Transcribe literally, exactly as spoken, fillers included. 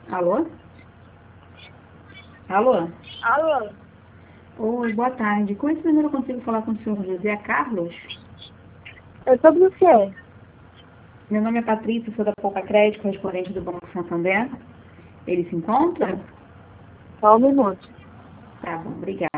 Alô? Alô? Alô? Oi, boa tarde. Com esse número eu consigo falar com o senhor José Carlos? É sobre o quê? Meu nome é Patrícia, sou da Poupa Crédito, correspondente do Banco Santander. Ele se encontra? Só um minuto. Tá bom, obrigada.